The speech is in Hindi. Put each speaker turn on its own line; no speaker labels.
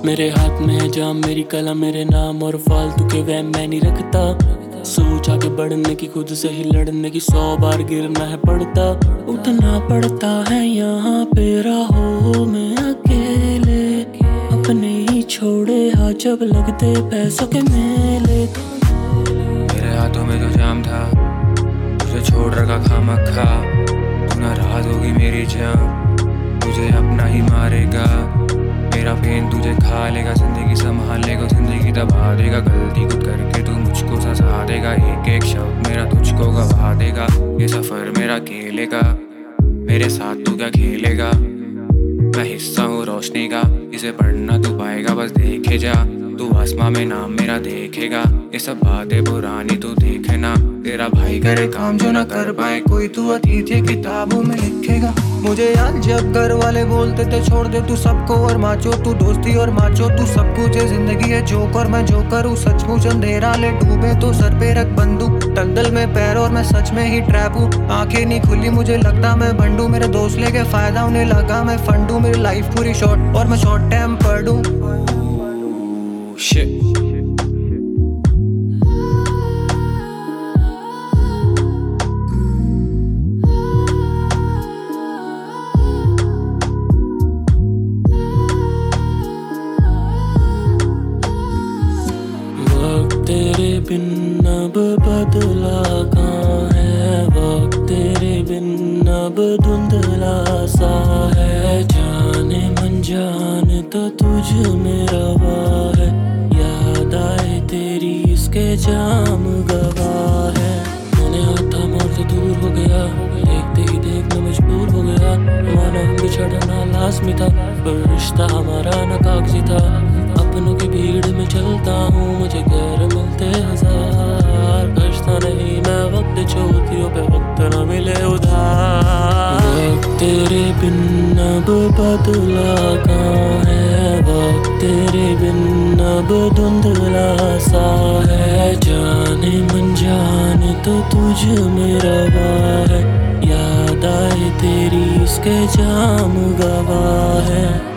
मेरे हाथ में है जाम, मेरी कलम मेरे नाम, और फालतू के वहम मैं नहीं रखता। सोच आगे बढ़ने की, खुद से ही लड़ने की, 100 बार गिरना है पड़ता। उठना पड़ता है यहाँ पे राहों में अकेले, अपने ही छोड़े हाथ जब लगते पैसों के मेले।
मेरे हाथों में जो जाम था, तुझे छोड़ रखा खामखा। तू नाराज होगी मेरी जान, तुझे अपना ही मारेगा। मेरा पेन तुझे खा लेगा, जिंदगी संभाल लेगा, जिंदगी दबा देगा। गलती खुद करके तू मुझको सजा देगा, एक एक शब्द मेरा तुझको गवा देगा। ये सफर मेरा खेलेगा, मेरे साथ तू क्या खेलेगा। मैं हिस्सा हूँ रोशनी का, इसे पढ़ना तू पाएगा, बस देखे जा। तू आसमां में नाम मेरा देखेगा, ये सब बातें पुरानी तू देखे ना। तेरा भाई करे काम जो ना कर पाए कोई, तू अतीत ये किताबों में लिखेगा। मुझे याद जब घर वाले बोलते थे छोड़ दे तू सबको और माचो, तू दोस्ती और माचो तू सब कुछ है। जिंदगी है जोकर, मैं जोकर हूँ सचमुच। अंधेरा ले डूबे तो सर पे रख बंदूक, दलदल में पैर और मैं सच में ही ट्रैप हूँ। आंखें नहीं खुली मुझे लगता मैं भंडू, मेरे दोस्त लेके फायदा उन्हें लगा मैं फंडू। मेरी लाइफ पूरी शॉर्ट और मैं शॉर्ट टाइम पढ़ूं। Shit.
वक्त तेरे बिन अब बदला कहाँ है, वक्त तेरे बिन अब धुंधला सा है। जाने मन जान तो तुझ में रवा है, याद आए तेरी इसके जाम गवा है। मैंने हाथ थामा और से दूर हो गया, देखते ही देखने मजबूर हो गया। माना बिछड़ना लाज़मी था, पर रिश्ता हमारा न कागजी था। अपनों की भीड़ में चलता हूँ, मुझे गैर मिलते हजार। बचता नहीं मैं वक्त चोटियों पे, वक्त न मिले उधार। वक्त तेरे बिन अब बदला कहाँ है, वक्त तेरे बिन अब धुंधला सा है। जाने मन जान तो तुझ में रवा है, याद आए तेरी इसके जाम गवा है।